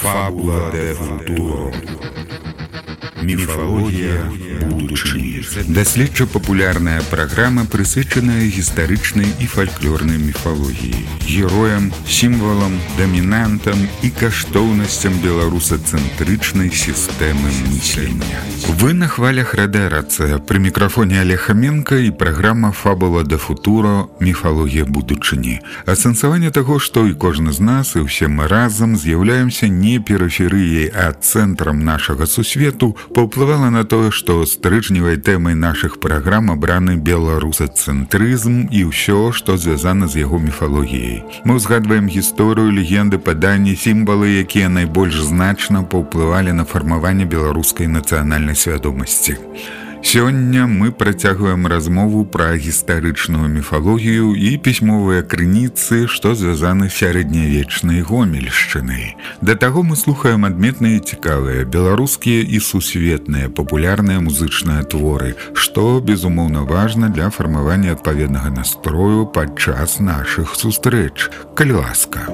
Фабула де футуро. Міфалогія будучыні. Даследча-папулярная праграма, прысвечаная гістарычнай і фальклорнай міфалогіі, героям, сімвалам, дамінантам і каштоўнасцям беларусацэнтрычнай сістэмы мыслення. Вы на хвалях Радыарацыя. Пры мікрафоне Олег Хаменка і праграма «Фабула де футуро. Міфалогія будучыні». Асэнсаванне таго, што і кожны з нас, і ўсе мы разам з'яўляемся не перыферыяй, а цэнтрам нашага сусвету, паўплывала на тое, што стрыжневай тэмай нашых праграм абраны беларусацэнтрызм і ўсё, што звязана з яго міфалогіяй. Мы ўзгадваем гісторыю, легенды, паданні, сімвалы, якія найбольш значна паўплывалі на фармаванне беларускай нацыянальнай свядомасці. Сёння мы працягваем размову пра гістарычную міфалогію і пісьмовыя крыніцы, што звязаны з сярэднявечнай гомельшчынай. Да таго мы слухаем адметныя і цікавыя беларускія і сусветныя папулярныя музычныя творы, што, безумоўна, важна для фармавання адпаведнага настрою падчас нашых сустрэч. Калі ласка.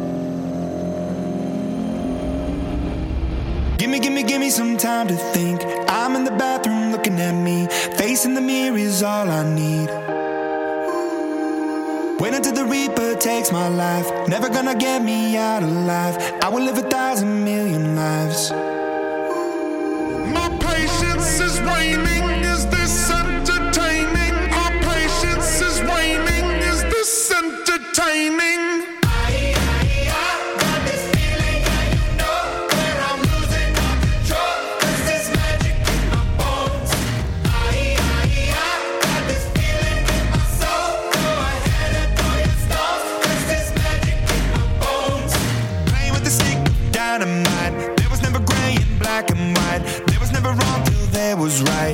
Give me some time to think. I'm in the bathroom looking at me. Facing the mirror is all I need. Wait until the Reaper takes my life. Never gonna get me out alive. I will live 1,000 million lives. My patience is waning. Is this entertaining? Our patience is waning. Is this entertaining? Was right.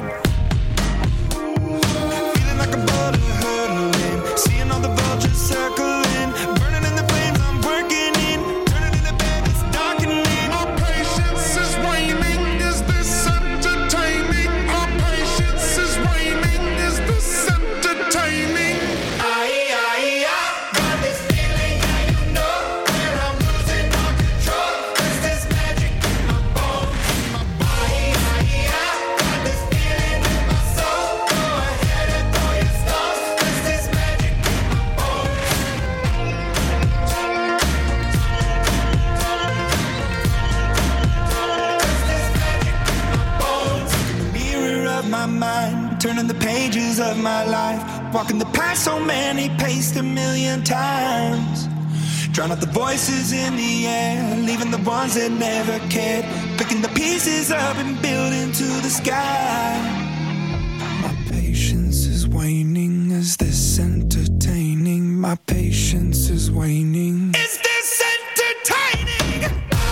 Feeling like a bullet hurtling, seeing all the vultures circling, burning in the flames I'm working in, turning in the bed it's darkening. Our patience is waning. Is this entertaining? Our patience is waning. Is this entertaining? I got this feeling, yeah, you know where I'm losing all control. There's this magic in my bones, in my body. Turning the pages of my life, walking the path so many paced 1,000,000 times, drown out the voices in the air, leaving the ones that never cared, picking the pieces up and building to the sky. My patience is waning. Is this entertaining? My patience is waning. Is this entertaining?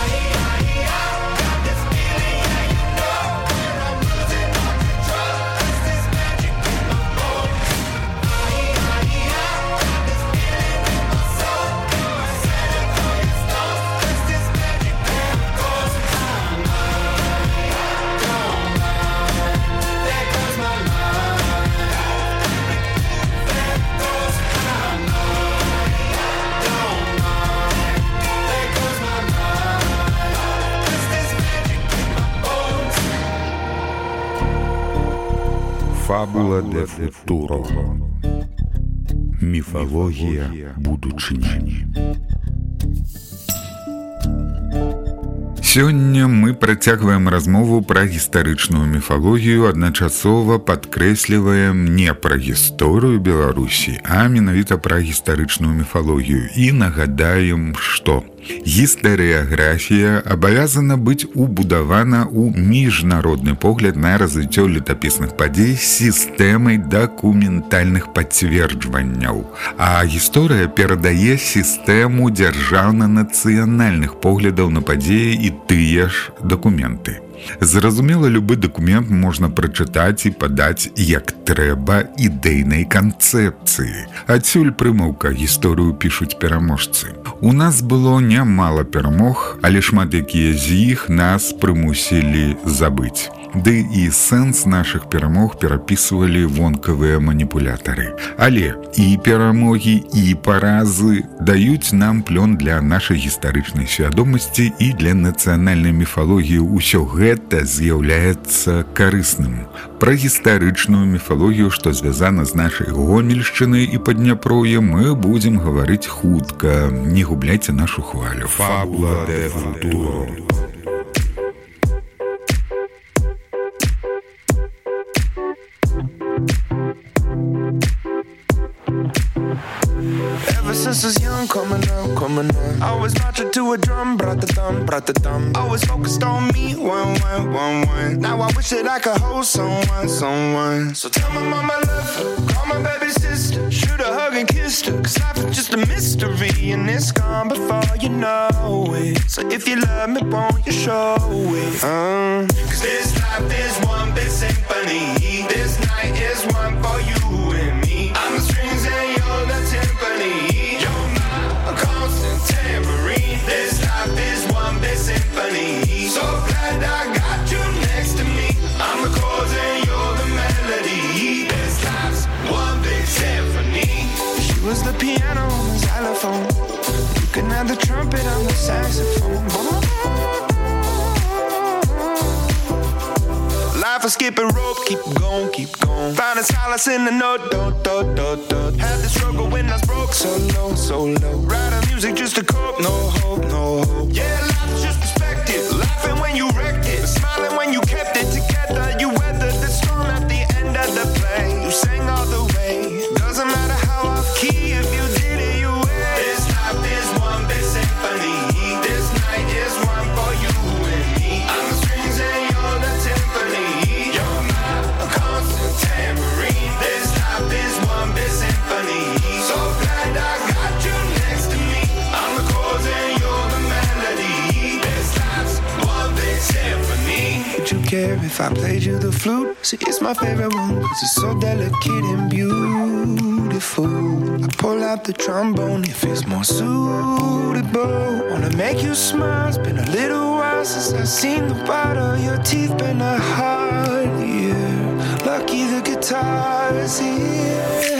Фабула де футуро. Міфалогія будучыні. Сёння мы працягваем размову пра гістарычную міфалогію, адначасова падкрэсліваем не пра гісторыю Беларусі, а менавіта пра гістарычную міфалогію і нагадаем, што гістарыяграфія абавязана быць убудавана ў міжнародны погляд на развіццё летапісных падзей з сістэмай дакументальных пацверджванняў, а гісторыя перадае сістэму дзяржаўна-нацыянальных поглядаў на падзеі і тыя ж дакументы. Зразумела, любы дакумент можна прачытаць і падаць як трэба ідэйнай канцэпцыі. Адсюль прымаўка «Гісторыю пішуць пераможцы». У нас было нямала перамог, але шмат якія з іх нас прымусілі забыць. ды і сэнс нашых перамог перапісвалі вонкавыя маніпулятары. Але і перамогі, і паразы даюць нам плён для нашай гістарычнай свядомасці і для нацыянальнай міфалогіі. Усё гэта з'яўляецца карысным. Пра гістарычную міфалогію, што звязана з нашай Гомельшчынай і Падняпроўем, мы будзем гаварыць хутка. Не губляйце нашу хвалю. Фабула де футуро. Since I was young, coming up. Always marching to a drum, brought the thumb. Always focused on me, one. Now I wish that I could hold someone. So tell my mama I love her, call my baby sister, shoot a hug and kiss her. Cause life is just a mystery and it's gone before you know it. So if you love me, won't you show it? Cause this life is one big symphony. This night is one for you and me. I'm the strings and you're the timpani. Constant tambourine. This life is one big symphony. So glad I got you next to me. I'm the chords and you're the melody. This life's one big symphony. She was the piano on the xylophone. You can have the trumpet on the saxophone. Life is skipping rope, keep going. Finding solace in the note, dot. Had the struggle when I was broke, so low. Writing music just to cope, no hope. Yeah, life's just perspective. Laughing when you wrecked it, smiling when you kept it together. You weathered the storm at the end of the play. You sang all the way. Doesn't matter how off key, if you did it, you win. This life is one big symphony. This night is one for you and me. I'm the strings and you're the timpani. You're my constant tambourine. This life is one big symphony. So glad I got you next to me. I'm the chords and you're the melody. This life's one big symphony. Would you care if I played you the flute? See, it's my favorite one, cause it's so delicate and beautiful. I pull out the trombone if it's more suitable. Wanna make you smile, it's been a little while since I've seen the white of your teeth. Been a hard year, lucky the guitar is here.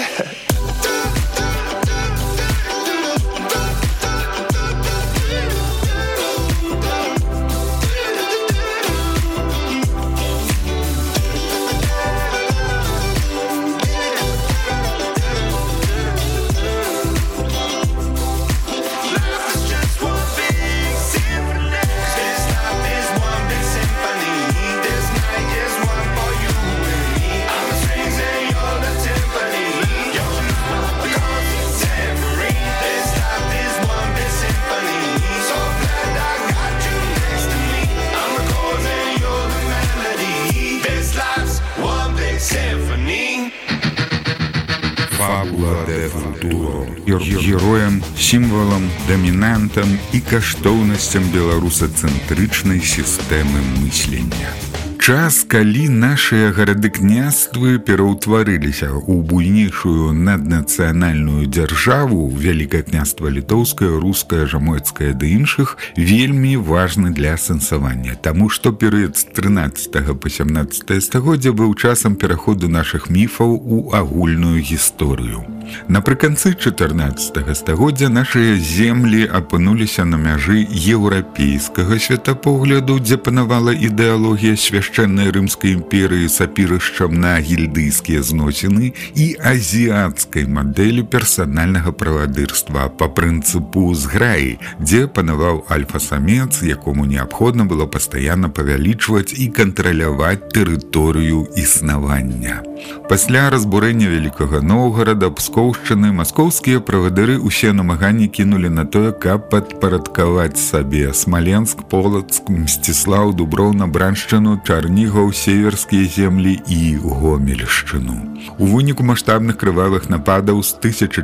Героем, сімвалам, дамінантам і каштоўнасцям беларусацэнтрычнай сістэмы мыслення. Час, калі нашыя гарады-княствы пераўтварыліся ў буйнейшую наднацыянальную дзяржаву, Вялікае княства літоўскае, рускае, жамойцкае ды іншых, вельмі важны для сэнсавання, таму што перыяд з 13 па 17 стагоддзя быў часам пераходу нашых міфаў у агульную гісторыю. Напрыканцы 14 стагоддзя нашыя землі апынуліся на мяжы еўрапейскага светапогляду, дзе панавала ідэалогія свяшчэннай рымскай імперыі з апірышчам на гільдыйскія зносіны і азіяцкай мадэлі персанальнага правадырства па прынцыпу зграі, дзе панаваў альфа-самец, якому неабходна было пастаянна павялічваць і кантраляваць тэрыторыю існавання. Пасля разбурэння Вялікага Новгарада, Пскоўшчыны, маскоўскія правадыры ўсе намаганні кінулі на тое, каб падпарадкаваць сабе Смаленск, Полацк, Мсціслаў, Дуброўна, Браншчыну, Чарнігаў, Северскія землі і Гомельшчыну. У выніку маштабных крывавых нападаў з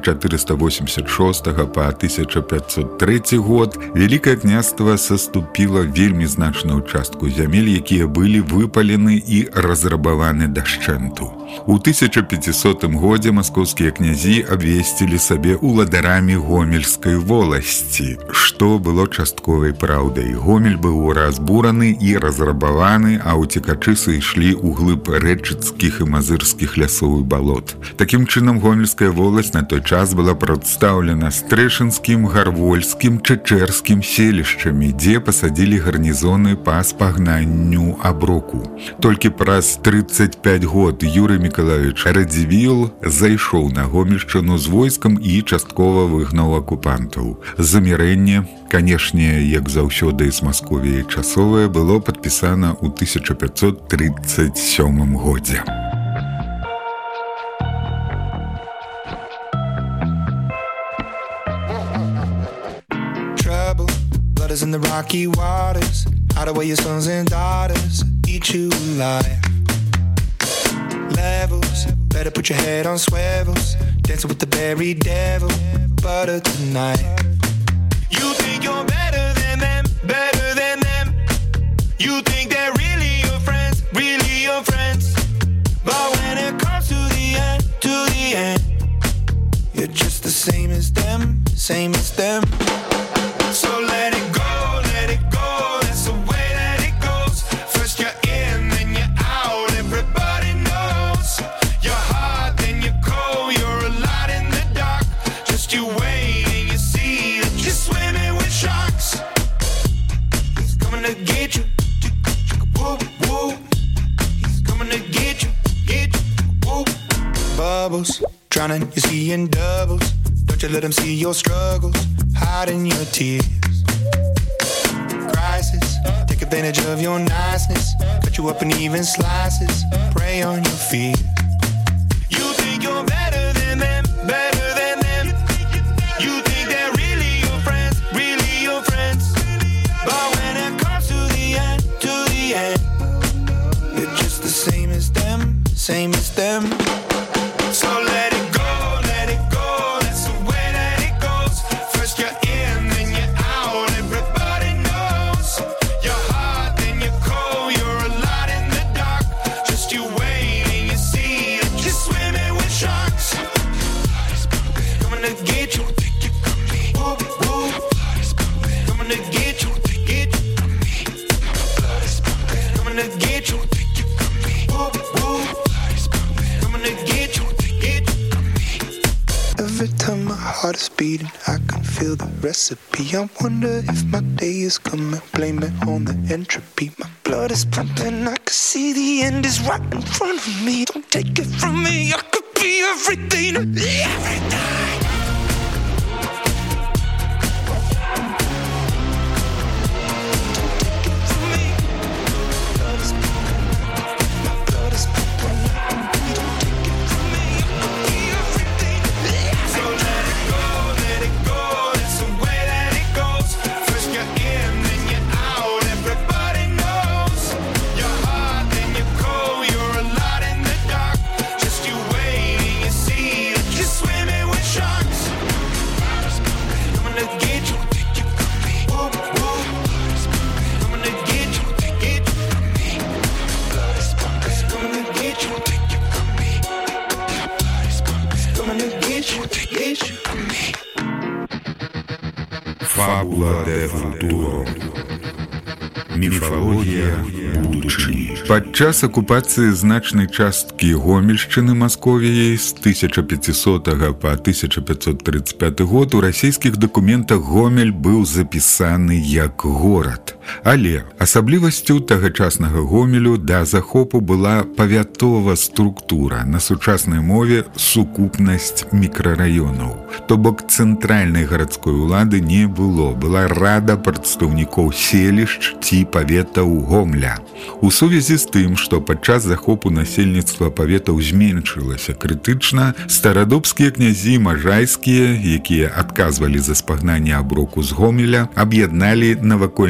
1486 па 1503 год Вялікае княства саступіла вельмі значную частку зямель, якія былі выпалены і разрабаваны дашчэнту. У 1500 годзе маскоўскія князі абвесцілі сабе уладарамі гомельскай воласці, што было частковай праўдай. Гомель быў разбураны і разрабаваны, а ўцекачы сышлі ў глыб рэчыцкіх і мазырскіх лясоў і балот. Такім чынам, гомельская воласць на той час была прадстаўлена стрэшынскім, гарвольскім, чэчэрскім селішчамі, дзе пасадзілі гарнізоны па спагнанню аброку. Толькі праз 35 год Юрый Миколаевич Радзівіл зайшоў на Гомельшчыну з войскам і часткова выгнаў акупантаў. Замірэнне, канешне, як заўсёды з Масковіяй часовае, было падпісана ў 1537 годзе. Trouble, blood is in the rocky waters. Hide away your sons and daughters, eat you alive. Levels, better put your head on swivels. Dancing with the very devil, butter tonight. You think you're better than them, better than them. You think they're really your friends, really your friends. But when it comes to the end, you're just the same as them, same as them. So let it go, let it go. That's the way that it goes. First you're in, then you're out. Everybody knows. You're hot, then you're cold. You're a lot in the dark. Just you wait and you see that you're swimming with sharks. He's coming to get you. Woo, woo. He's coming to get you, woo. Bubbles, drowning, you see in doubles. Don't you let him see your struggles, hiding your tears. Crisis, take advantage of your niceness. Cut you up in even slices, prey on your fears. You think you're better than them, better than them. You think they're really your friends, really your friends. But when it comes to the end, you're just the same as them, same as them. So let it go, let it go. That's the way that it goes. First you're in, then you're out. Everybody knows. You're hot, then you're cold. You're a lot in the dark. Just you wait and you see that you're swimming with sharks. Coming to get you. Woo, woo. Coming to get you. Coming to get you. Woo, woo. Coming to get you. Every time my heart is beating, I can feel the recipe. I wonder if my day is coming, blame it on the entropy. My blood is pumping, I can see the end is right in front of me. Don't take it from me, I could be everything, everything. Фабула де футуро. Міфалогія будучыні. Падчас акупацыі значнай часткі Гомельшчыны Масковіяй з 1500 па 1535 год у расійскіх дакументах Гомель быў запісаны як горад. Але асаблівасцю тагачаснага Гомелю да захопу была павятова структура, на сучаснай мове сукупнасць мікрараёнаў. То бок цэнтральнай гарадской улады не было, была рада прадстаўнікоў селішч ці паветаў Гомля. У сувязі з тым, што падчас захопу насельніцтва паветаў зменшылася крытычна, старадубскія князі мажайскія, якія адказвалі за спагнанне аброку з Гомеля, аб'ядналі навакольныя селішчы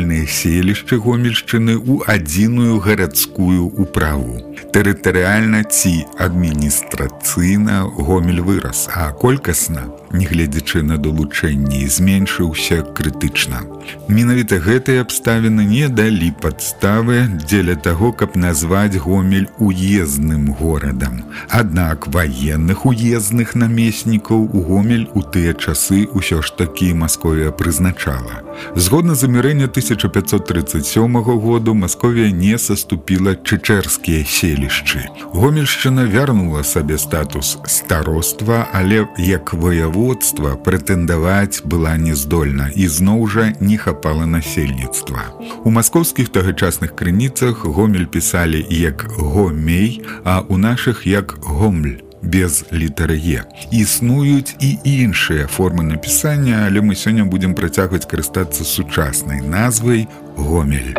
селішчы Гомельшчыны ў адзіную гарадскую управу. Тэрытарыяльна ці адміністрацыйна Гомель вырас, а колькасна, нягледзячы на далучэнні, зменшыўся крытычна. Менавіта гэтыя абставіны не далі падставы дзеля таго, каб назваць Гомель уездным горадам. Аднак ваенных уездных намеснікаў у Гомель у тыя часы ўсё ж такі Масковія прызначала. Згодна замірэння 1537 году Масковія не саступіла чэчэрскія селішчы. Гомельшчына вярнула сабе статус староства, але як вояводства прэтэндаваць была нездольна і зноў жа не хапала насельніцтва. У маскоўскіх тагачасных крыніцах Гомель пісалі як Гомей, а у нашых як Гомль, без літары Е. Існуюць і іншыя формы напісання, але мы сёння будзем працягваць карыстацца сучаснай назвай Гомель.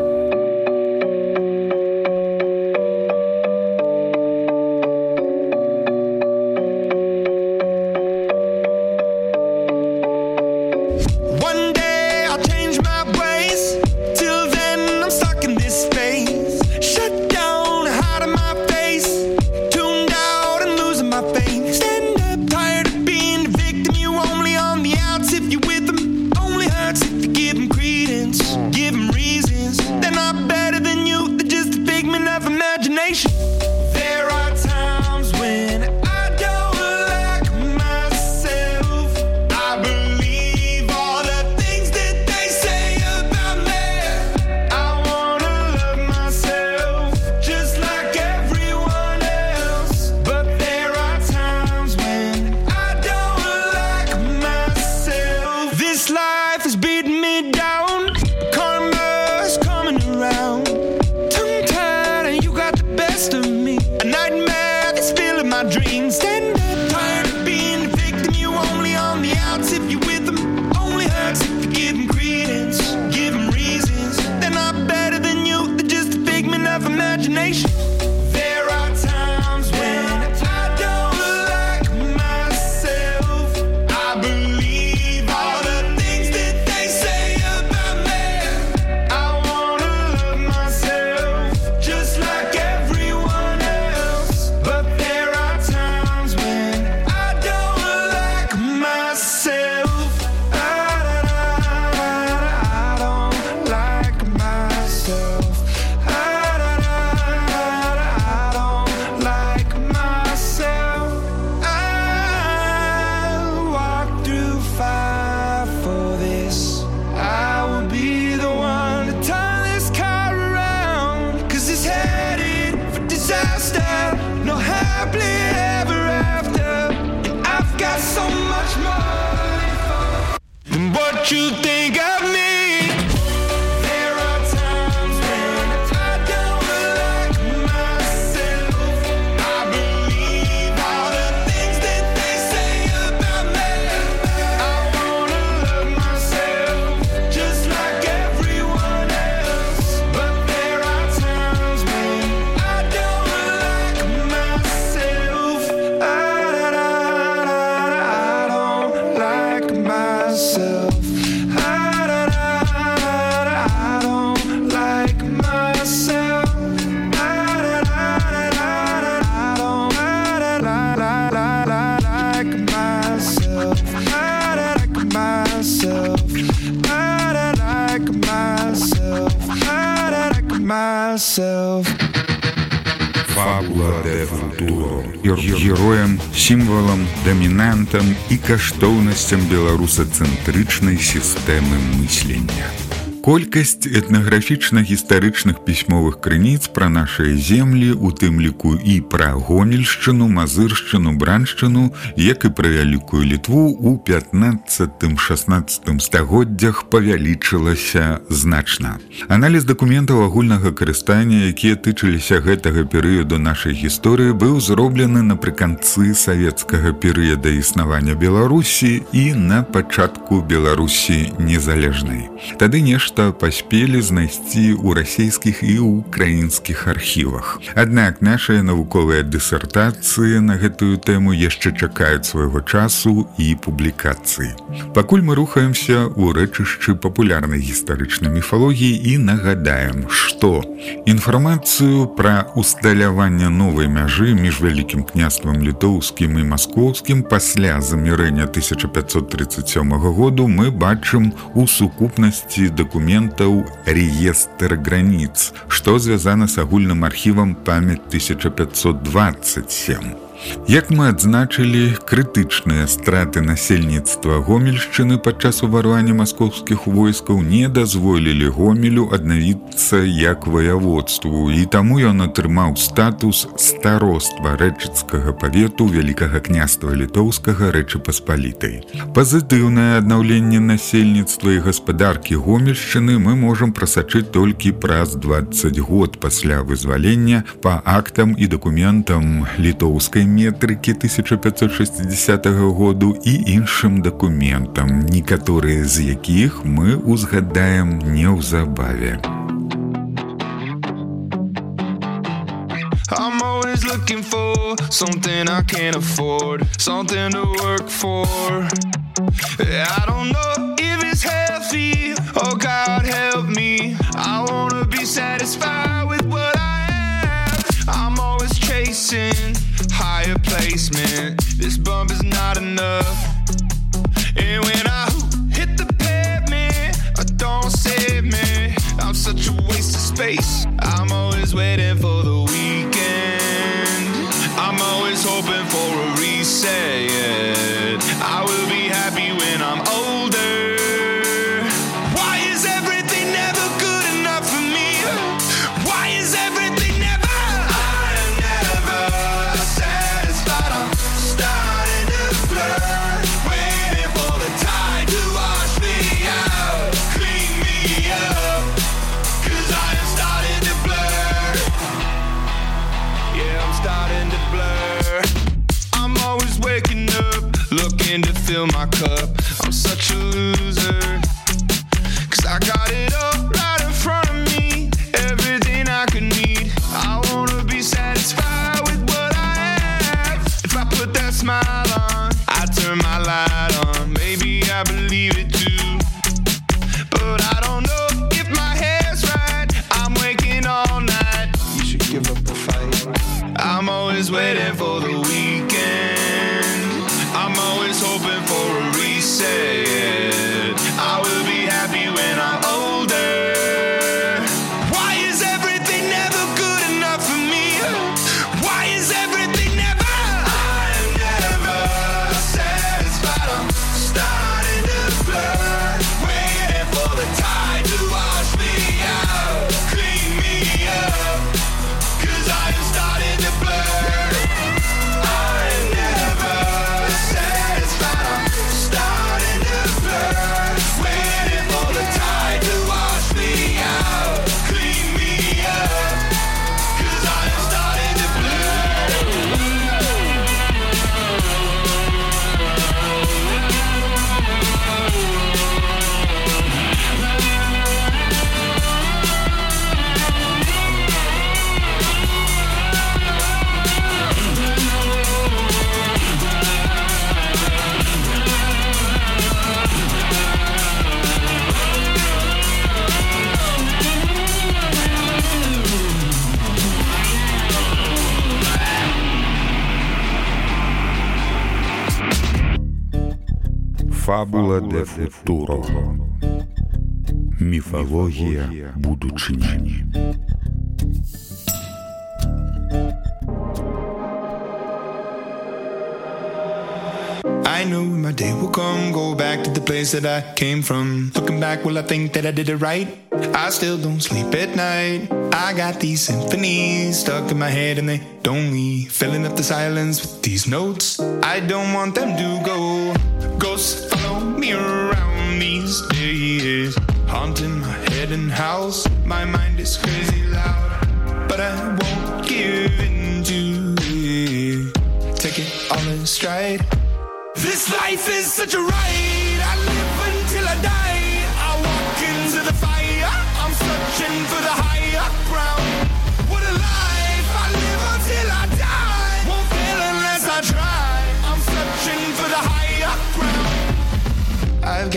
Фабула де футуро. Героем, сімвалам, дамінантам і каштоўнасцям беларусацэнтрычнай сістэмы мыслення. Колькасць этнаграфічна-гістарычных пісьмовых крыніц пра нашыя землі, у тым ліку і пра Гомельшчыну, Мазыршчыну, Браншчыну, як і пра Вялікую Літву, у 15-16 стагоддзях павялічылася значна. Аналіз дакументаў агульнага карыстання, якія тычыліся гэтага перыяду нашай гісторыі, быў зроблены напрыканцы савецкага перыяда існавання Беларусі і на пачатку Беларусі незалежнай. Тады нешта што паспелі знайсці ў расійскіх і ўкраінскіх архівах. Аднак нашыя навуковыя дысертацыі на гэтую тэму яшчэ чакаюць свайго часу і публікацыі. Пакуль мы рухаемся ў рэчышчы папулярнай гістарычнай міфалогіі і нагадаем, што інфармацыю пра усталяванне новай мяжы між Вялікім княствам літоўскім і маскоўскім пасля замірэння 1537 году мы бачым у сукупнасці дакументаў «Реестр границ», што звязана з агульным архівам «Памяць 1527». Як мы адзначылі, крытычныя страты насельніцтва Гомельшчыны падчас уварвання маскоўскіх войскаў не дазволілі Гомелю аднавіцца як ваяводству, і таму ён атрымаў статус староства рэчыцкага павету Вялікага княства літоўскага Рэчы Паспалітай. Пазітыўнае аднаўленне насельніцтва і гаспадаркі Гомельшчыны мы можам прасачыць толькі праз 20 год пасля вызвалення па актам і дакументам літоўскай метрыкі 1560 году і іншым дакументам, некаторыя з якіх мы узгадаем неўзабаве. I'm always looking for something I can't afford, something to work for. I don't know if it's healthy, oh God help me. I wanna be satisfied with what I have. I'm always chasing higher placement. This bump is not enough. And when I hit the pavement, don't save me. I'm such a waste of space. I'm always waiting for the weekend. I'm always hoping for a reset. I will be happy when I'm older. Why is everything never good enough for me? Why is everything never? I am never satisfied. I'm starting to blur, waiting for the tide to wash me out, clean me up, 'cause I am starting to blur. Yeah, I'm starting to blur. I'm always waking up, looking to fill my cup. I'm such a loser, 'cause I got it all right in front of me, everything I could need. I wanna be satisfied with what I have. If I put that smile on, I turn my light on, maybe I believe it too. But I don't know if my hair's right, I'm waking all night. You should give up the fight. I'm always waiting for the weekend. I'm always hoping for a reset. I will be happy when I'm older. Why is everything never good enough for me? Why is everything never? I am never satisfied. I'm starting to blur, waiting for the tide to wash me out, clean me up, 'cause I am starting to blur. I am never satisfied. I'm starting to blur, waiting for the tide to wash me out, clean me up, 'cause I am starting to blur. Фабула де футуро. Міфологія будучині. I know my day will come, go back to the place that I came from. Looking back, will I think that I did it right? I still don't sleep at night. I got these symphonies stuck in my head and they don't leave, filling up the silence with these notes. I don't want them to go. Ghosts follow me around these days, haunting my head and house. My mind is crazy loud, but I won't give in to it. Take it all in stride. This life is such a ride. I live until I die. I walk into the fire.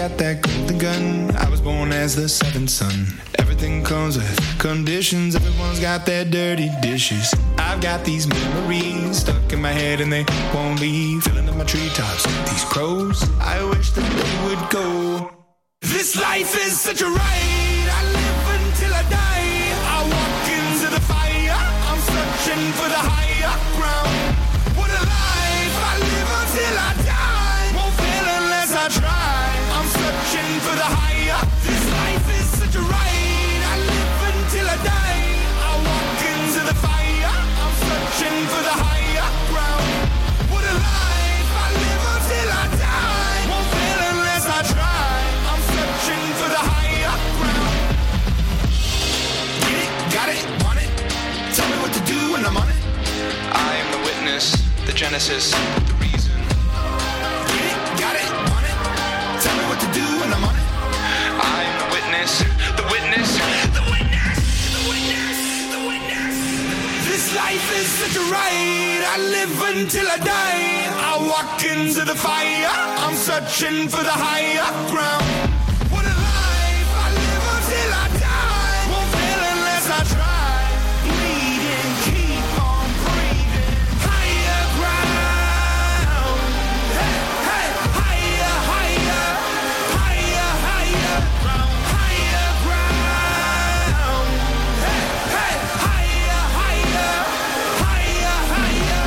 got that golden gun. I was born as the seventh son. Everything comes with conditions. Everyone's got their dirty dishes. I've got these memories stuck in my head and they won't leave. Filling up my treetops, these crows, I wish that they would go. This life is such a ride. I live until I die. I walk into the fire. I'm searching for the higher ground. What a life. I live until I die. Won't fail unless I try. I'm searching for the higher. This life is such a ride. I live until I die. I walk into the fire. I'm searching for the higher ground. What a life. I live until I die. Won't fail unless I try. I'm searching for the higher ground. Get it, got it, want it. Tell me what to do when I'm on it. I am the witness, the genesis, the reason. Get it, got it, want it. Tell me what to do when I'm on it. I am the witness, the witness, the witness, the witness, the witness. This life is such a ride. I live until I die. I walk into the fire. I'm searching for the higher ground. What a life. I live until I die. Won't fail unless I try. Bleeding, keep on breathing. Higher ground. Hey, hey, higher, higher, higher, higher ground. Higher ground. Hey, hey, higher, higher, higher, higher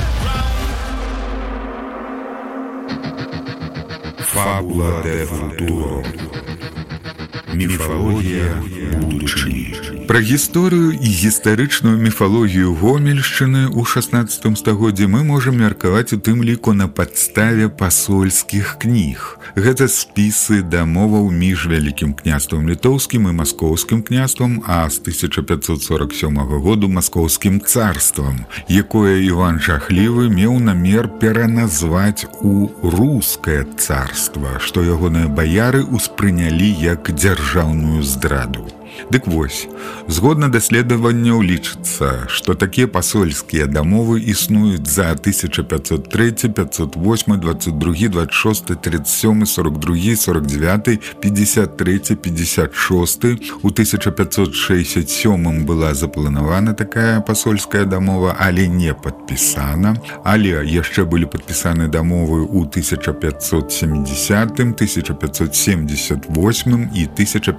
ground. Фабула де футуро. Міфалогія будучыні. Пра гісторыю і гістарычную міфалогію Гомельшчыны ў 16 стагоддзі мы можам меркаваць у тым ліку на падставе пасольскіх кніг. Гэта спісы дамоваў між Вялікім княствам літоўскім і маскоўскім княствам, а з 1547 году маскоўскім царствам, якое Іван Жахлівы меў намер пераназваць у рускае царства, што ягоныя баяры ўспрынялі як дзяржаўную здраду. Дык вось, згодна даследаванняў лічыцца, што такія пасольскія дамовы існуюць за 1503, 508, 22, 26, 37, 42, 49, 53, 56. У 1567 была запланавана такая пасольская дамова, але не падпісана. Але яшчэ былі падпісаны дамовы ў 1570, 1578 і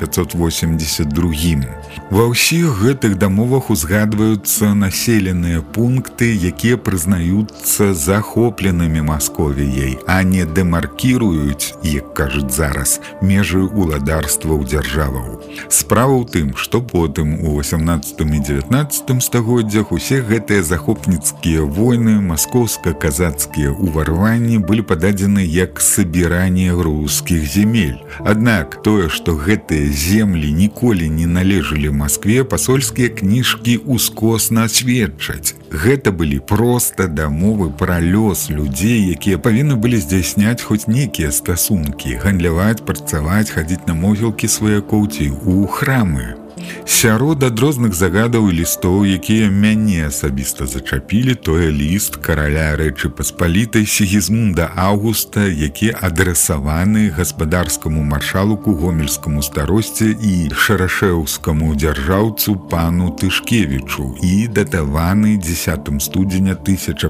1582. Ва ўсіх гэтых дамовах узгадваюцца населеныя пункты, якія прызнаюцца захопленымі Масковіяй, а не дэмаркіруюць, як кажуць зараз, межы уладарстваў дзяржаваў. Справа ў тым, што потым у 18 і 19 стагоддзях усе гэтыя захопніцкія войны, маскоўска-казацкія ўварванні былі пададзены як сабіранне рускіх земель. Аднак тое, што гэтыя землі ніколі не належалі Маскве, пасольскія кніжкі ускосна сведчаць. Гэта былі проста дамовы пра лёс людзей, якія павінны былі здзяйсняць хоць нейкія стасункі, гандляваць, працаваць, хадзіць на могілкі сваякоў ці ў храмы. Сярод адрозных загадаў і лістоў, якія мяне асабіста зачапілі, тое ліст караля Рэчы Паспалітай Сігізмунда Аўгуста, які адрасаваны гаспадарскаму маршалку, гомельскаму старосце і шарашэўскаму дзяржаўцу пану Тышкевічу і датаваны 10 студзеня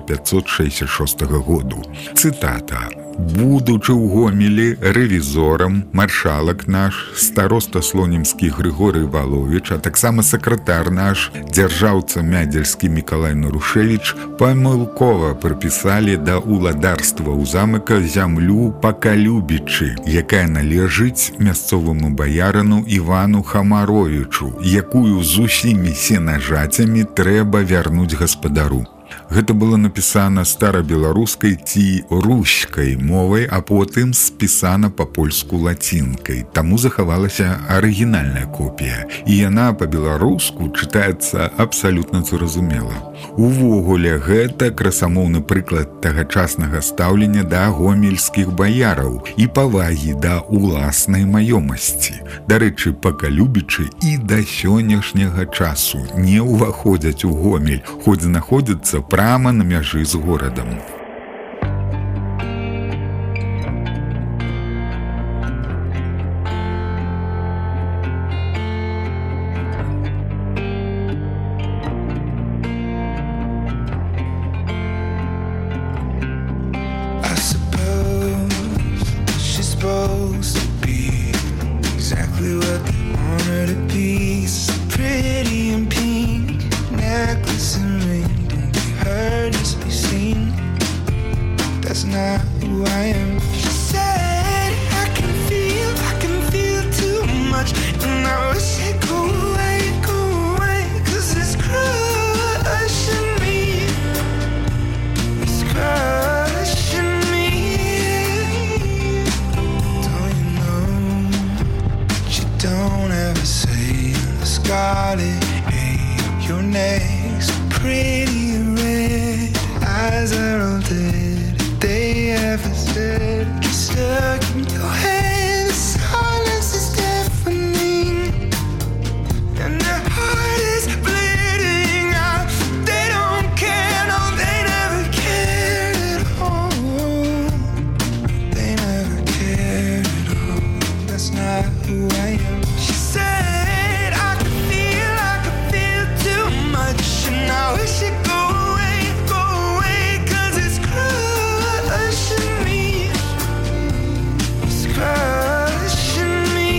1566 году. Цытата. «Будучы ў Гомелі рэвізорам, маршалак наш, староста слонімскі Григорый Валовіч, а таксама сакратар наш, дзяржаўца Мядзельскі Мікалай Нарушевіч, памылкова прыпісалі да уладарства ў замка зямлю Пакалюбічы, якая належыць мясцоваму баярану Івану Хамаровічу, якую з усімі сенажацямі трэба вярнуць гаспадару». Гэта было напісана старабеларускай ці руськай мовай, а потым спісана па-польску лацінкай. Таму захавалася арыгінальная копія, і яна па-беларуску чытаецца абсалютна зразумела. Увогуле, гэта красамоўны прыклад тагачаснага стаўлення да гомельскіх баяраў і павагі да уласнай маёмасці. Дарэчы, Пакалюбічы і да сённяшняга часу не ўваходзяць у Гомель, хоць знаходзяцца прямо на мяжы з горадам. scarlet. Hey, your neck's pretty red. Eyes are all dead. They ever said you're stuck in your head. The silence is deafening, and the heart is bleeding out. They don't care, no, they never cared at all. They never cared at all. That's not who I am. She said I could feel too much, and I wish it go away, 'cause it's crushing me. It's crushing me.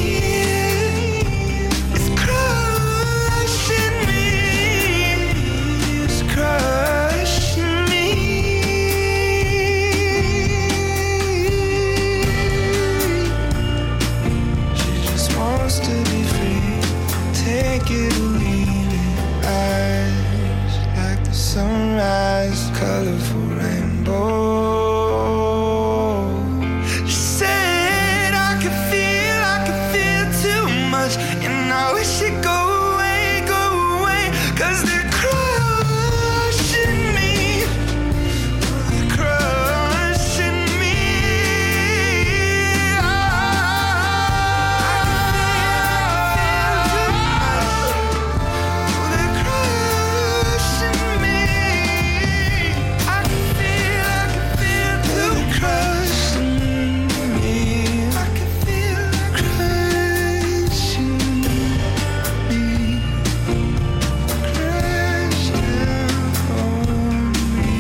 It's crushing me. It's crushing me. She just wants to be free. Take it or leave it. Eyes like the sunrise, colorful rainbow. She said I could feel too much, and I wish it go away, 'cause they're crushing me. They're crushing me. They're crushing me. I can feel they're crushing me. I can feel crushing me. Crush down on me.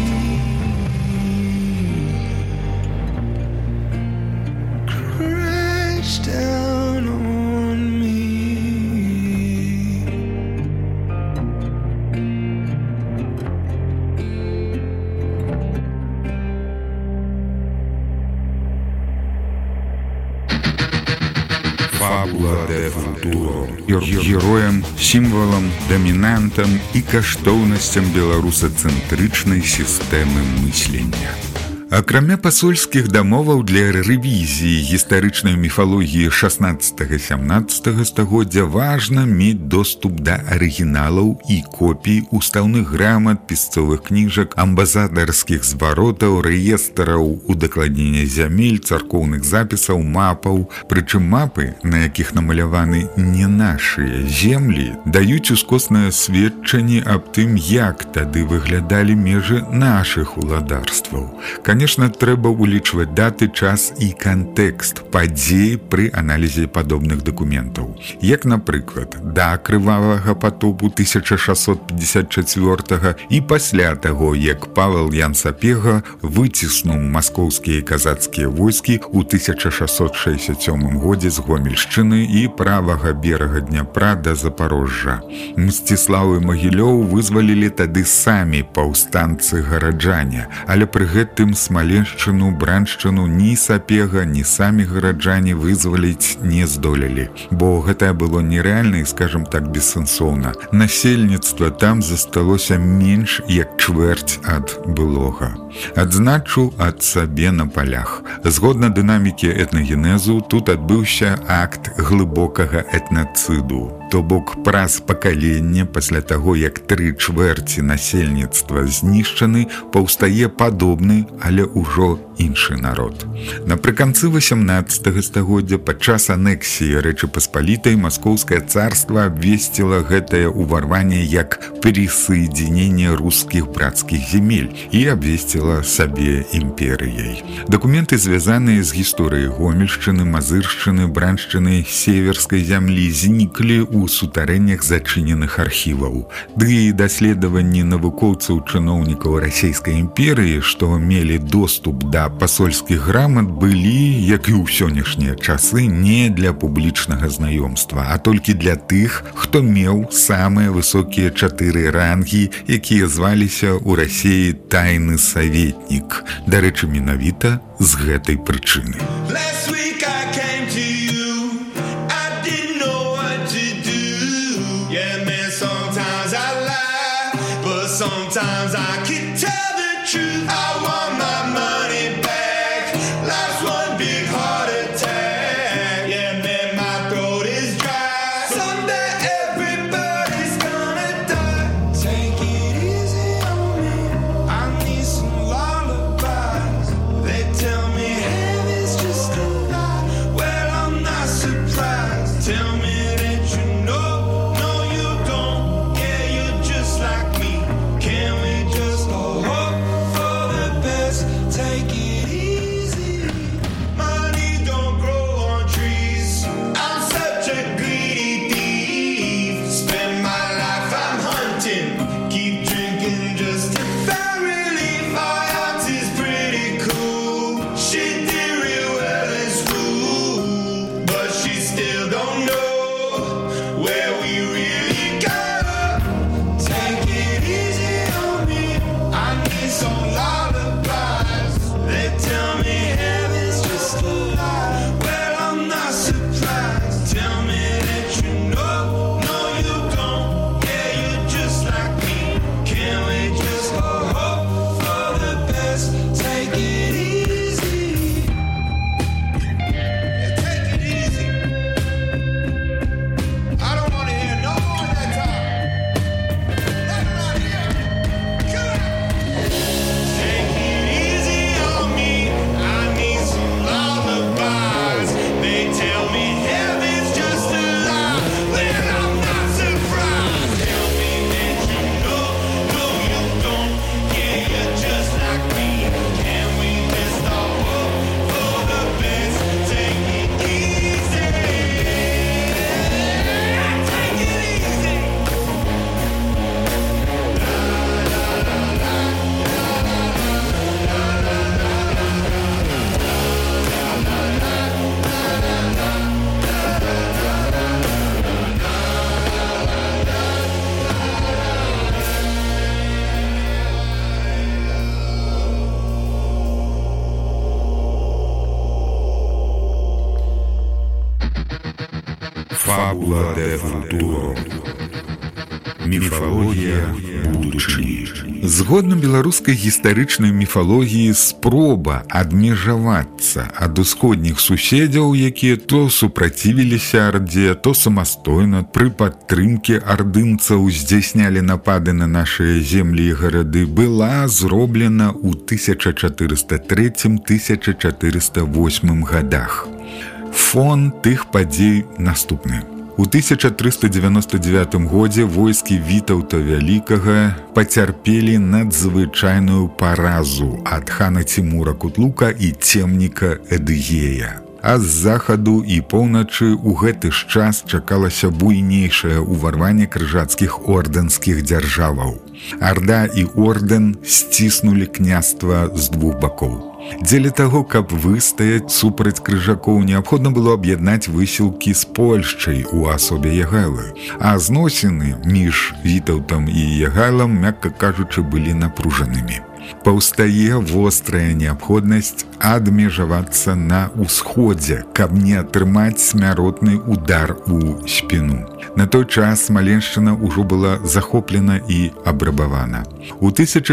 Crush down on me. Фабула де футуро. Героем, сімвалам, дамінантам і каштоўнасцям беларусацэнтрычнай сістэмы мыслення. Акрамя пасольскіх дамоваў для рэвізіі гістарычнай міфалогіі 16-17 стагоддзя важна мець доступ да арыгіналаў і копій устаўных грамат, пісцовых кніжак, амбасадарскіх зваротаў, рэестраў, удакладнення зямель, царкоўных запісаў, мапаў. Прычым мапы, на якіх намаляваны не нашыя землі, даюць ускоснае сведчанне аб тым, як тады выглядалі межы нашых уладарстваў. Конечно, трэба улічваць даты, час і кантэкст падзей пры аналізе падобных дакументаў. Як, напрыклад, да крывавага патопу 1654 і пасля таго, як Павел Ян Сапега выціснуў маскоўскія і казацкія войскі ў 1667 годзе з Гомельшчыны і правага берага Дняпра да Запарожжа. Мсціслаў і Магілёў вызвалілі тады самі паўстанцы-гараджане, але пры гэтым Смаленшчыну, Браншчыну ні Сапега, ні самі гараджане вызваліць не здолелі, бо гэта было нерэальна і, скажам так, бессэнсоўна. Насельніцтва там засталося менш як чвэрць ад былога. Адзначу ад сабе на палях. Згодна дынамікі этнагенезу, тут адбыўся акт глыбокага этнацыду. То бок праз пакалення пасля таго, як 3/4 насельніцтва знішчаны, паўстае падобны, але ўжо іншы народ. Напрыканцы 18 стагоддзя падчас анексіі Рэчы Паспалітай Маскоўскае царства абвесціла гэтае ўварванне як прысоединение рускіх брацкіх земель і абвесціла сабе імперыяй. Дакументы, звязаныя з гісторыяй Гомельшчыны, Мазыршчыны, Браншчыны, Северскай зямлі, зніклі ў сутарэннях зачыненых архіваў. Ды і даследаванні навукоўцаў чыноўнікаў Расійскай імперыі, што мелі доступ да пасольскіх грамат, былі, як і ў сённяшнія часы, не для публічнага знаёмства, а толькі для тых, хто меў самыя высокія 4 рангі, якія зваліся ў Расіі тайны саветнік. Дарэчы, менавіта з гэтай прычыны. Sometimes I can tell the truth. I want my money back. Life's one big heart attack. Yeah, man, my throat is dry. Someday everybody Пабло де Футуро. Міфалогія будучыні. Згодна беларускай гістарычнай міфалогіі, спроба адмежавацца ад усходніх суседзяў, якія то супрацівіліся ардзе, то самастойна пры падтрымке ардынцаў здзяйснялі напады на нашыя землі і гарады, была зроблена ў 1403-1408 гадах. Фон тых падзей наступны. У 1399 годзе войскі Вітаўта Вялікага пацярпелі надзвычайную паразу ад хана Цімура Кутлука і цемніка Эдыгея. А з захаду і поўначы ў гэты ж час чакалася буйнейшае ўварванне крыжацкіх ордэнскіх дзяржаваў. Арда і ордэн сціснулі княства з двух бакоў. Дзеля таго, каб выстаяць супраць крыжакоў, неабходна было аб'яднаць высілкі з Польшчай у асобе Ягайлы, а зносіны між Вітаўтам і Ягайлам, мякка кажучы, былі напружанымі. Паўстае вострая неабходнасць адмежавацца на ўсходзе, каб не атрымаць смяротны удар у спіну. На той час Смаленшчына ўжо была захоплена і абрабавана. У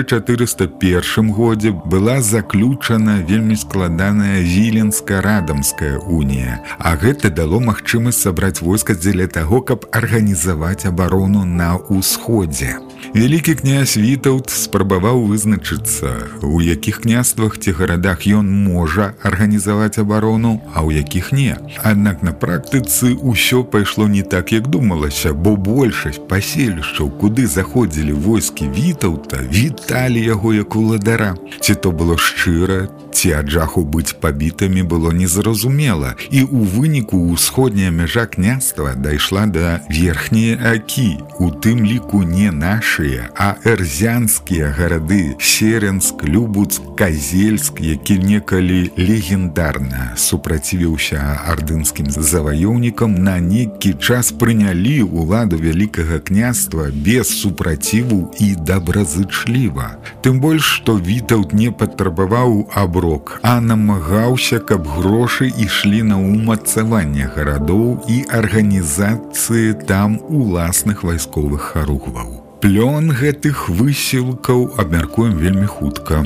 1401 годзе была заключана вельмі складаная Віленска-Радамская унія, а гэта дало магчымасць сабраць войска дзеля таго, каб арганізаваць абарону на ўсходзе. Вялікі князь Вітаўт спрабаваў вызначыцца, у якіх княствах ці гарадах ён можа арганізаваць абарону, а ў якіх не. Аднак на практыцы ўсё пайшло не так, як думалася, бо большасць паселішчаў, куды заходзілі войскі Вітаўта, віталі яго як уладара. Ці то было шчыра, ці ад жаху быць пабітымі было незразумела, і ў выніку ўсходняя мяжа княства дайшла да верхняе Акі, у тым ліку не нашыя, а эрзянскія гарады Серенск, Любуцк, Казельск, які некалі легендарна супрацівіўся ардынскім заваёўнікам, на нейкі час прынялі ўладу вялікага княства без супраціву і добразычліва. Тым больш, што Вітаўт не патрабаваў аброк, а намагаўся, каб грошы ішлі на ўмацаванне гарадоў і арганізацыі там уласных вайсковых харугваў. Плён гэтых высілкаў абмяркуем вельмі хутка.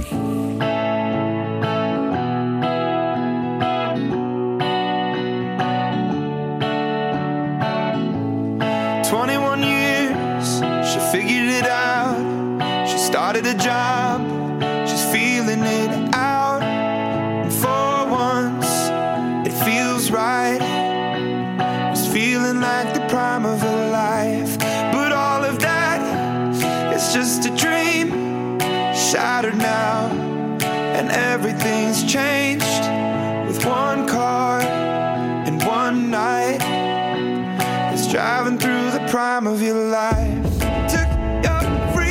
Started a job, she's feeling it out, and for once it feels right. It's feeling like the prime of her life, but all of that is just a dream, shattered now, and everything's changed with one car and one night. It's driving through the prime of your life. Took your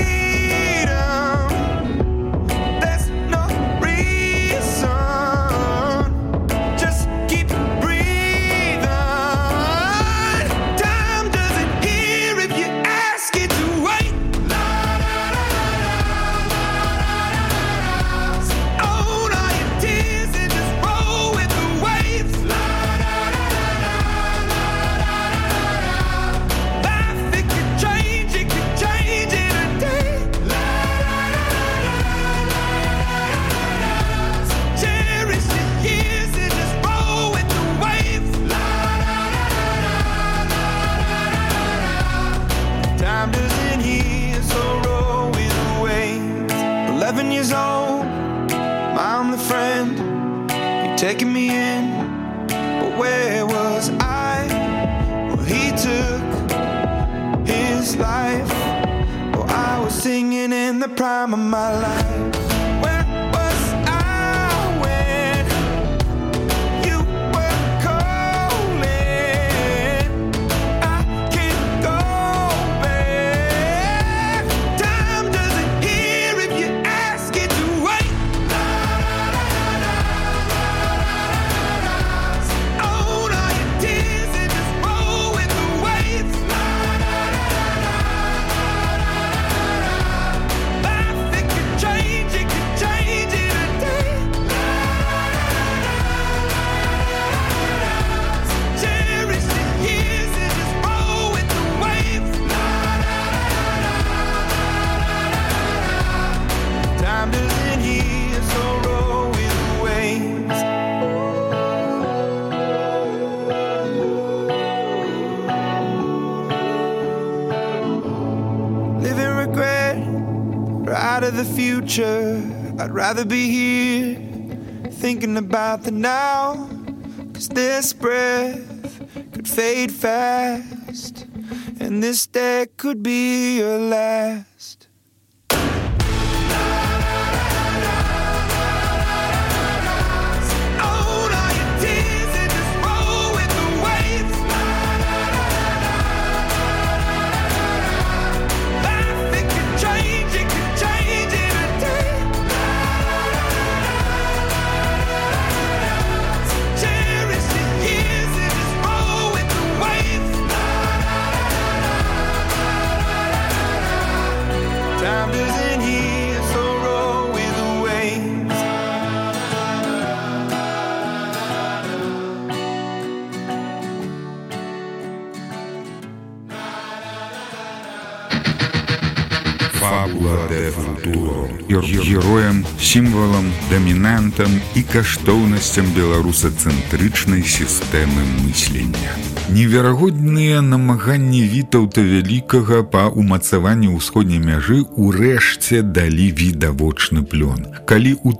taking me in, but where was I? Well, he took his life. Well, I was singing in the prime of my life. Where was I when you were calling? I can't go back. Time doesn't hear if you ask it to wait. Changing or out of the future. I'd rather be here, thinking about the now, 'cause this breath could fade fast, and this day could be your last. Time doesn't heal, so roll with the waves. Фабула де футуро. Героем, сімвалам, дамінантам і каштоўнасцям беларусацэнтрычнай сістэмы мыслення. Неверагодныя намаганні Вітаўта Вялікага па ўмацаванні ўсходняй мяжы ўрэшце далі відавочны плён. Калі ў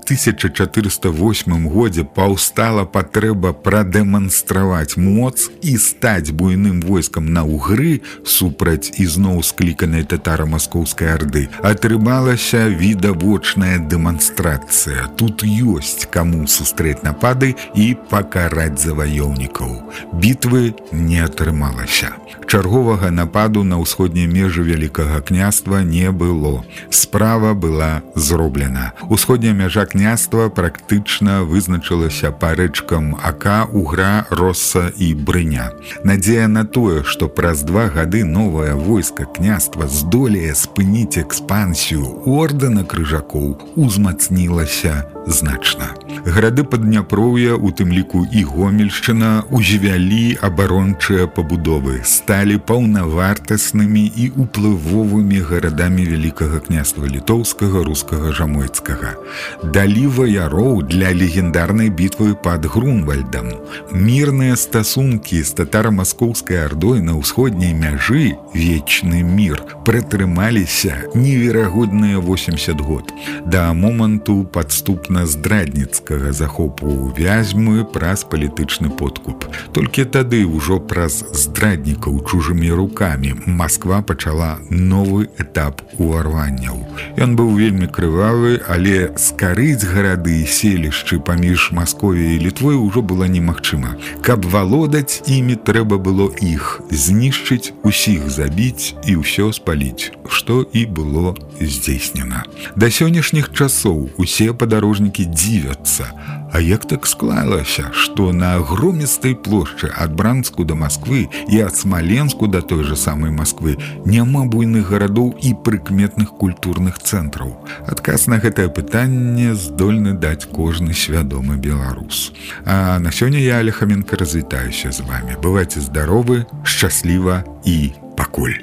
1408 годзе паўстала патрэба прадэманстраваць моц і стаць буйным войскам на Угры супраць ізноў скліканай татара-маскоўскай арды, атрымалася відавочная дэманстрацыя. Тут ёсць каму сустрэць напады і пакараць заваёўнікаў. Бітвы не атрымалася. Чарговага нападу на ўсходнія межы Вялікага княства не было. Справа была зроблена. Усходняя мяжа княства практычна вызначылася па рэчкам Ака, Угра, Росса і Брыня. Надзея на тое, што праз 2 гады новае войска княства здолее спыніць экспансію ордэна крыжакоў, узмацнілася значна. Гарады Падняпроўя, у тым ліку і Гомельшчына, узвялі абарончыя пабудовы, сталі паўнавартаснымі і уплывовымі гарадамі Вялікага княства літоўскага, рускага, жамойцкага. Далі ваяроў для легендарнай бітвы пад Грунвальдам. Мірныя стасункі з татара-маскоўскай ардой на ўсходняй мяжы, вечны мір, прытрымаліся неверагодныя 80 год, да моманту падступна-здрадніцкага захопу Вязьмы праз палітычны подкуп. Толькі тады ўжо праз здраднікаў чужымі рукамі Масква пачала новы этап уварванняў. Ён быў вельмі крывавы, але скарыць гарады і селішчы паміж Масковіяй і Літвой ужо было немагчыма. Каб валодаць імі, трэба было іх знішчыць, усіх забіць і ўсё спаліць, што і было здзейснена. Да сённяшніх часоў усе падарожнікі дзівяцца. А як так склалася, што на агромістай плошчы ад Бранску да Масквы і ад Смаленску да той жа самай Масквы няма буйных гарадоў і прыкметных культурных цэнтраў? Адказ на гэтае пытанне здольны даць кожны свядомы беларус. А на сёння я, Аля Хаменка, развітаюся з вамі. Бывайце здаровы, шчасліва і пакуль.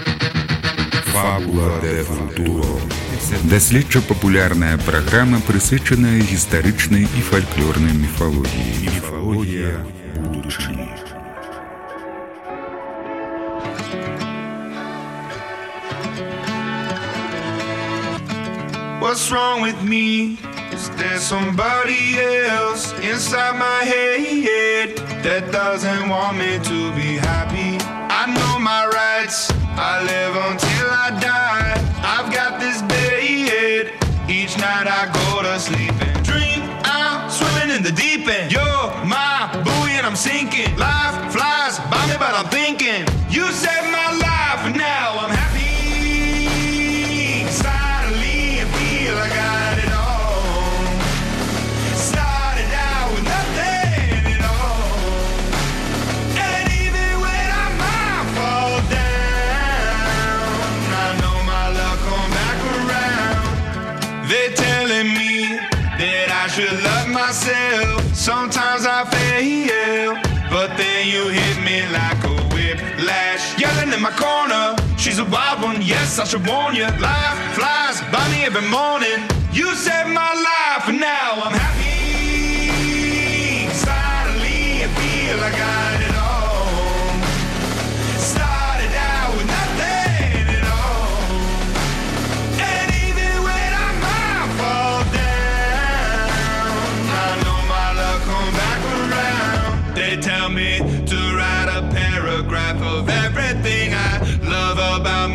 Фабула де футуро. Даследча-папулярная праграма, прысвечаная гістарычнай і фальклорнай міфалогіі. Міфалогія будучыні. What's wrong with me? Is there somebody else inside my head that doesn't want me to be happy? I know my rights, I live until I die. I've got this bed, each night I go to sleep and dream I'm swimming in the deep end. You're my buoy and I'm sinking. Life flies by me but I'm thinking you saved my life and now I'm happy. Suddenly I feel I got it all. Started out with nothing at all. And even when I might fall down, I know my luck come back around. They're telling me that I should love myself. Sometimes I fail, but then you hit me like a whiplash. Yelling in my corner, she's a wild one, yes, I should warn you. Life flies by me every morning. You saved my life and now I'm happy. Suddenly I feel I got it all. Started out with nothing at all. And even when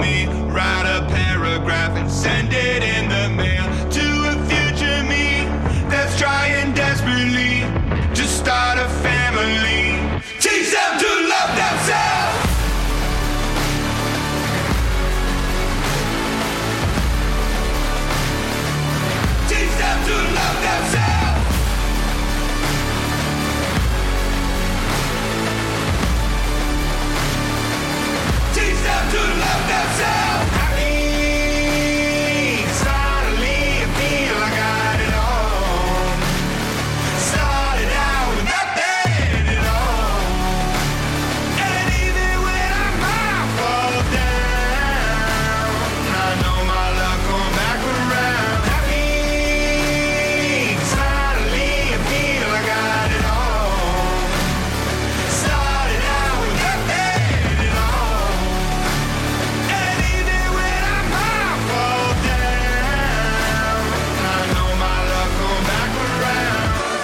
me. Write a paragraph and send it in the mail to a future me that's trying desperately to start a family. Teach them to love themselves. Teach them to love themselves. Teach them to love themselves. Happy, suddenly I feel I got it all. Started out with nothing at all. And even when I might fall down, I know my luck come back around. Happy, suddenly I feel I got it all. Started out with nothing at all. And even when I might fall down, I know my luck come back around.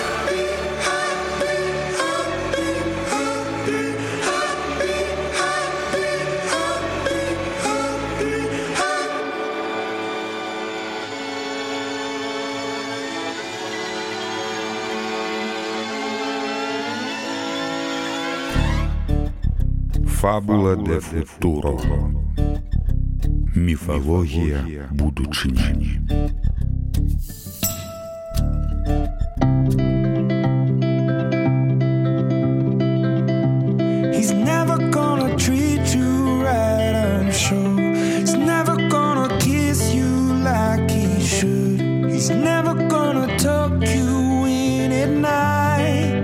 Фабула де футуро. Міфологія будучині. He's never gonna treat you right, I'm sure. He's never gonna kiss you like he should. He's never gonna tuck you in at night.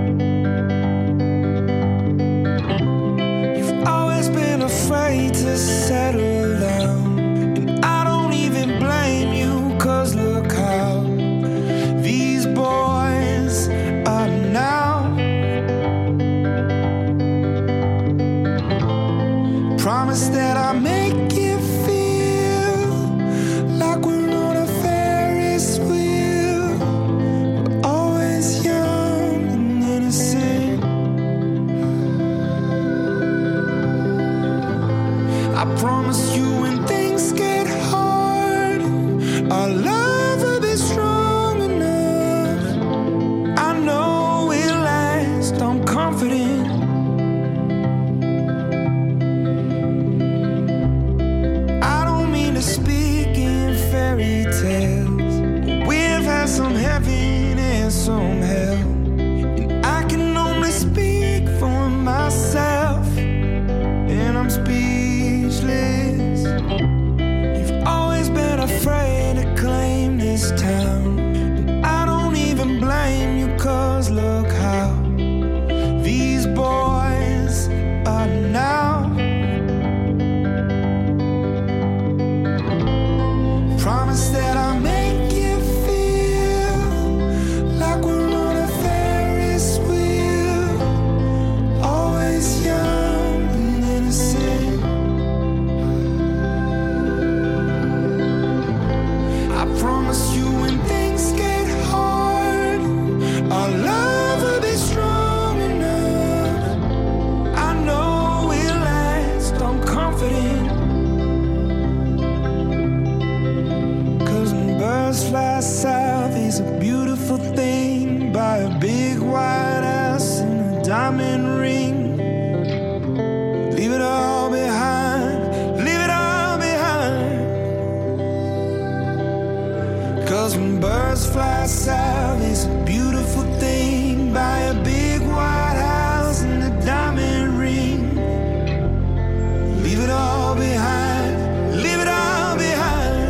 You've always been afraid to settle down, and I don't even blame you, 'cause look how these boys are now. Promise that I'll make you feel like we're on a Ferris wheel. We're always young and innocent. I promise you when things get hard, our love will be strong enough. I know we'll last, I'm confident. I don't mean to speak in fairy tales. We've had some heaven and some hell, and I can only speak for myself, and I'm speechless. You've always been afraid to claim this town, and I don't even blame you, 'cause look how these boys are now. Promise that I'll make you feel like we're on a Ferris wheel. Always young and innocent. I promise you when things get hard, our love will be strong enough. I know we'll last, I'm confident. 'Cause when birds fly south is a beautiful thing. Buy a big white house and a diamond ring. Leave it all behind, leave it all behind. 'Cause when birds fly south is a beautiful thing. Buy a big white house and a diamond ring. Leave it all behind, leave it all behind.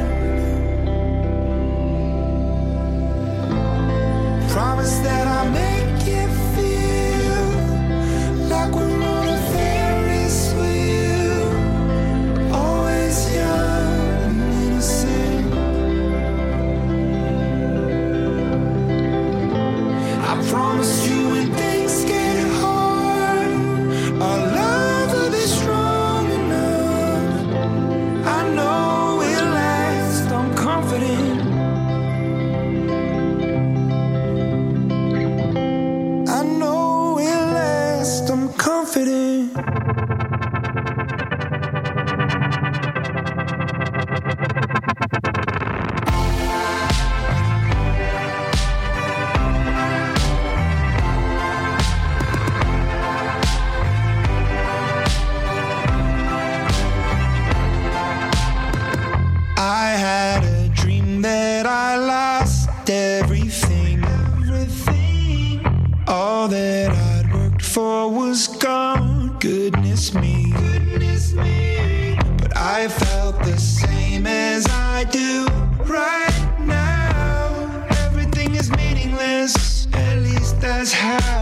Promise that I'll make you feel like we're on a Ferris wheel. Always young and innocent. I promise you when things get hard, our love will be strong enough. I felt the same as I do right now. Everything is meaningless, at least that's how